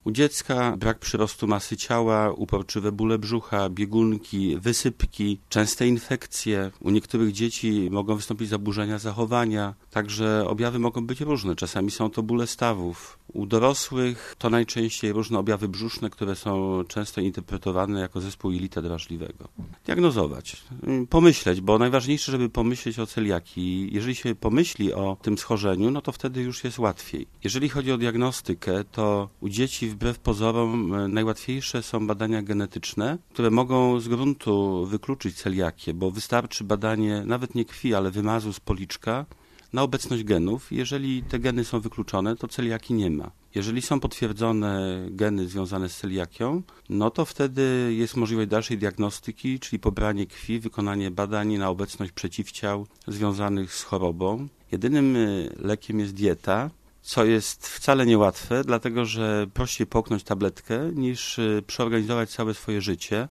U dziecka brak przyrostu masy ciała, uporczywe bóle brzucha, biegunki, wysypki, częste infekcje. U niektórych dzieci mogą wystąpić zaburzenia zachowania, także objawy mogą być różne. Czasami są to bóle stawów. U dorosłych to najczęściej różne objawy brzuszne, które są często interpretowane jako zespół jelita drażliwego. Diagnozować, pomyśleć, bo najważniejsze, żeby pomyśleć o celiakii. Jeżeli się pomyśli o tym schorzeniu, no to wtedy już jest łatwiej. Jeżeli chodzi o diagnostykę, to u dzieci wbrew pozorom najłatwiejsze są badania genetyczne, które mogą z gruntu wykluczyć celiakię, bo wystarczy badanie nawet nie krwi, ale wymazu z policzka na obecność genów. Jeżeli te geny są wykluczone, to celiakii nie ma. Jeżeli są potwierdzone geny związane z celiakią, no to wtedy jest możliwość dalszej diagnostyki, czyli pobranie krwi, wykonanie badań na obecność przeciwciał związanych z chorobą. Jedynym lekiem jest dieta, co jest wcale niełatwe, dlatego że prościej połknąć tabletkę niż przeorganizować całe swoje życie.